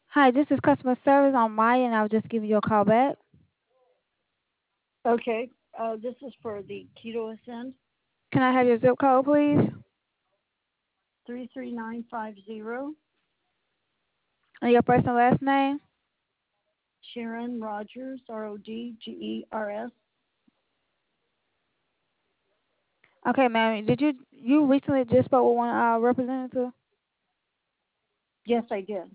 Hi, this is customer service on Maya, and I was just giving you a call back. Okay. This is for the Keto Ascend Can I have your zip code, please? 33950. And your first and last name? Sharon Rogers, Rodgers. Okay, ma'am. Did you recently just spoke with one of our representatives? Yes, I did.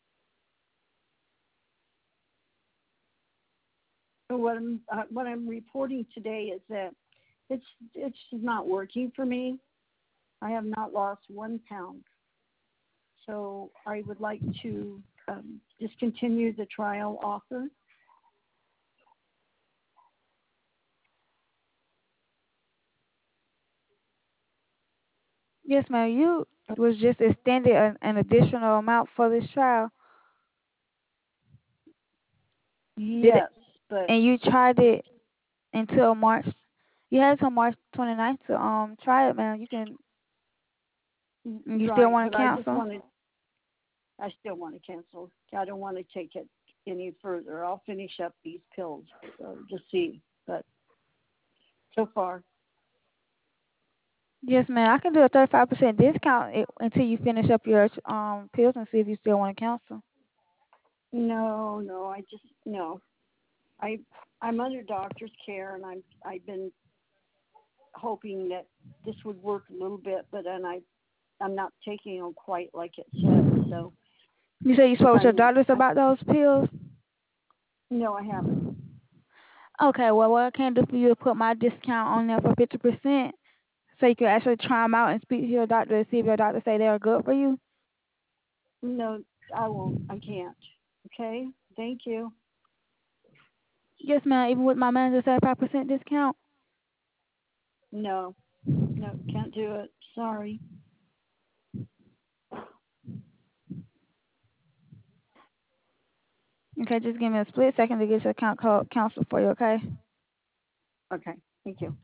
So what I'm reporting today is that it's not working for me. I have not lost 1 pound. So I would like to discontinue the trial offer. Yes, ma'am. You was just extended an additional amount for this trial. Did it, Yes, but and you tried it until March. You had until March 29th to try it, ma'am. You still right. want But to I just cancel? wanted. I still want to cancel. I don't want to take it any further. I'll finish up these pills to see. But so far, Yes, ma'am. I can do a 35% discount until you finish up your pills and see if you still want to cancel. no. I just no. I I'm under doctor's care, and I've been hoping that this would work a little bit, but then I'm not taking them quite like it says. So You said you spoke with your I'm doctors about those pills? no, I haven't. Okay, well, what I can do for you is put my discount on there for 50%, so you can actually try them out and speak to your doctor and see if your doctor say they are good for you. No, I won't. I can't. Okay. Thank you. Yes, ma'am. Even with my manager 35% discount. No, no, can't do it. Sorry. Okay, just give me a split second to get your account code counseled for you. Okay. Okay. Thank you.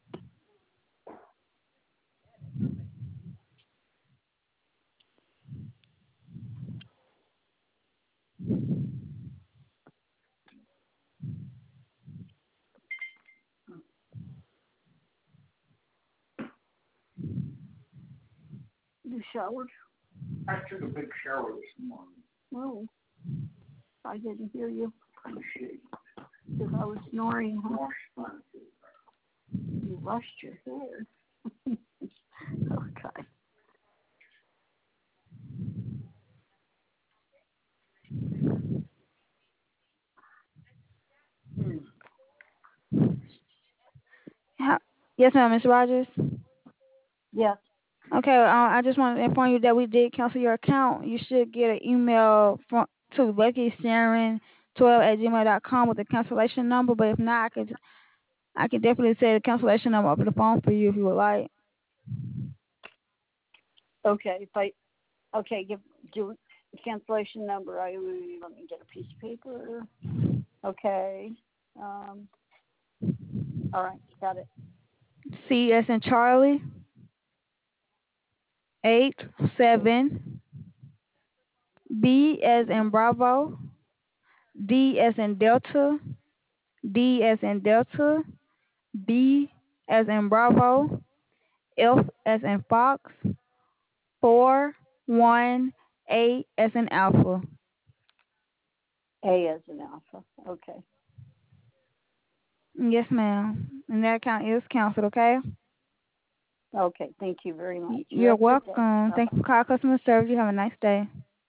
You showered? I took a big shower this morning. No, I didn't hear you Appreciate it. because I was snoring. Huh? More fun. You rushed your hair. Okay. Yes, ma'am, Miss Rogers. Yes. Okay, I just want to inform you that we did cancel your account. You should get an email from to BuckySharon12@gmail.com with the cancellation number. But if not, I can definitely say the cancellation number over the phone for you if you would like. Okay. If I okay, do the cancellation number. Let me get a piece of paper. Okay. All right. Got it. C as in Charlie, 87, B as in Bravo, D as in Delta, D as in Delta, B as in Bravo, F as in Fox, 418 as in Alpha. A as an alpha. Okay. Yes, ma'am. And that account is canceled, okay? Okay. Thank you very much. You You're have a good day. welcome. Bye Thank bye. you for calling customer service. You have a nice day.